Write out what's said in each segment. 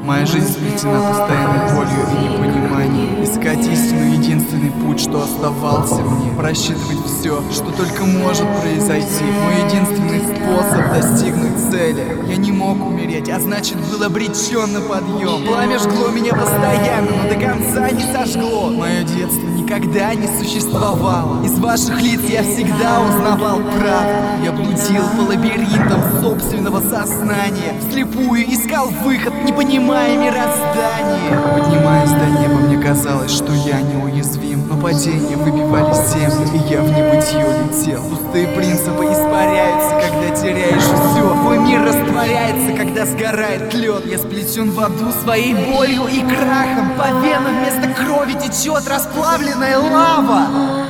Моя жизнь сплетена постоянной болью и непониманием. Искать истину — единственный путь, что оставался мне. Просчитывать все, что только может произойти. Мой единственный способ достигнуть цели. Я не мог умереть, а значит был обречен на подъем. Пламя жгло меня постоянно, но до конца не сожгло. Мое детство никогда не существовало. Из ваших лиц я всегда узнавал правду. Я блудил по лабиринтам собственного сознания. Вслепую искал выход, не понимая мироздания. Поднимаясь до неба, мне казалось, что я неуязвим. Но падения выбивали землю, и я в небытие летел. Пустые принципы испаряются, когда теряешь все. Твой мир растворяется, когда сгорает лед. Я сплетен в аду своей болью и крахом. По венам вместо крови течет расплавленная лава.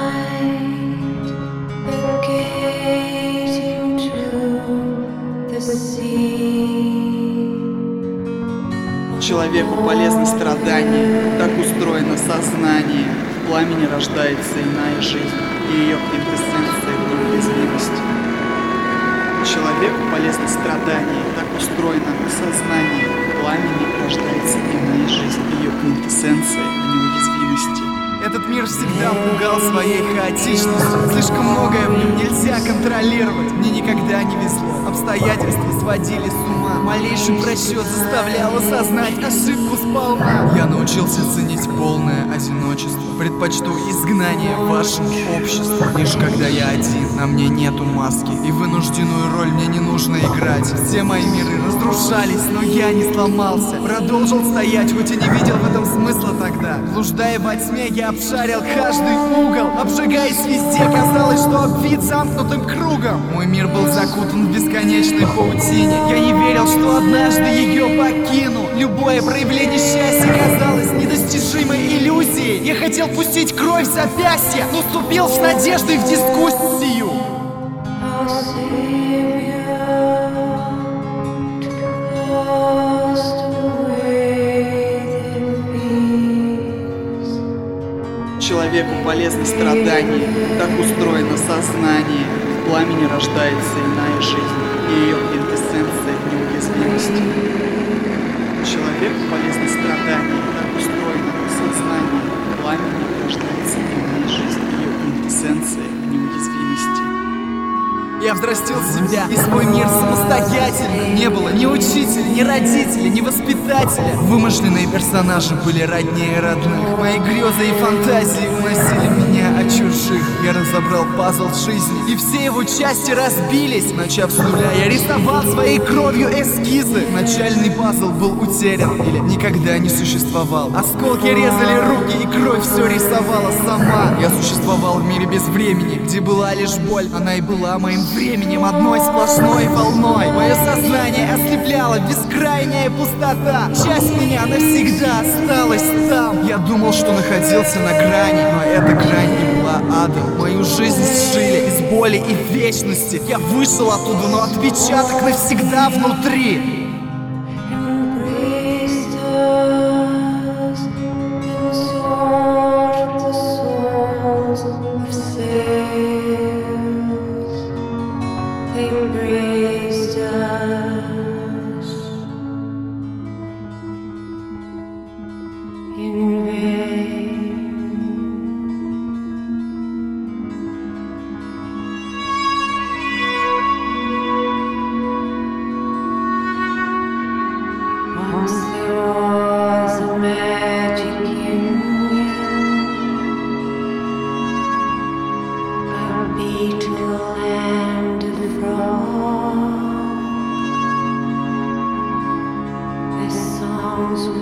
Человеку полезны страдания, так устроено сознание. В пламени рождается иная жизнь, и ее квинтэссенция в неуязвимости. Человеку полезны страдания, так устроено сознание. В пламени рождается иная жизнь, и ее квинтэссенция в неуязвимости. Этот мир всегда пугал своей хаотичностью. Слишком многое в нем нельзя контролировать. Мне никогда не везло. Обстоятельства сводили с ума. Малейший просчет заставлял осознать ошибку сполна. Я научился ценить полное одиночество. Предпочту изгнание вашему обществу. Лишь когда я один, на мне нету маски, и вынужденную роль мне не нужно играть. Все мои миры разрушались, но я не сломался. Продолжил стоять, хоть и не видел в этом смысла тогда. Блуждая во тьме, я обшарил каждый угол. Обжигаясь везде, казалось, что обвит замкнутым кругом. Мой мир был закутан в бесконечной паутине. Я не верил, что однажды ее покину. Любое проявление счастья казалось недостижимой иллюзией. Я хотел пустить кровь в запястье, но вступил с надеждой в дискуссию. Человеку полезны страдания, так устроено сознание. В пламени рождается иная жизнь, и ее квинтэссенция в неуязвимости. Человеку полезны страдания, так устроено сознание. В пламени рождается иная жизнь, и ее квинтэссенция в неуязвимости. Я взрастил себя и свой мир самостоятельно. Не было ни учителя, ни родителя, ни воспитателя. Вымышленные персонажи были роднее родных. Мои грезы и фантазии уносили меня от чужих. Я разобрал пазл жизни, и все его части разбились. Начав с нуля, я рисовал своей кровью эскизы. Начальный пазл был утерян или никогда не существовал. Осколки резали руки, и кровь все рисовала сама. Я существовал в мире без времени, где была лишь боль. Она и была моим временем, одной сплошной волной. Мое сознание ослепляло бескрайняя пустота. Часть меня навсегда осталась там. Я думал, что находился на грани, но эта грань не была адом. Мою жизнь сшили из боли и вечности. Я вышел оттуда, но отпечаток навсегда внутри. Embraced us in vain. Once there was a magic union, a beetle and a frog. Their songs